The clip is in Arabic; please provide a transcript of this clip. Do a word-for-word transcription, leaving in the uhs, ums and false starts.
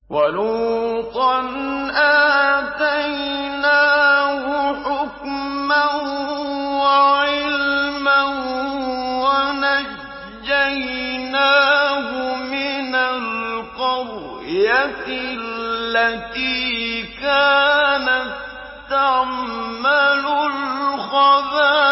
وَلُوطًا آتَيْنَاهُ حُكْمًا وَعِلْمًا وَنَجَّيْنَاهُ مِنَ الْقَرْيَةِ الَّتِي كَانَت تَّعْمَلُ الْخَبَائِثَ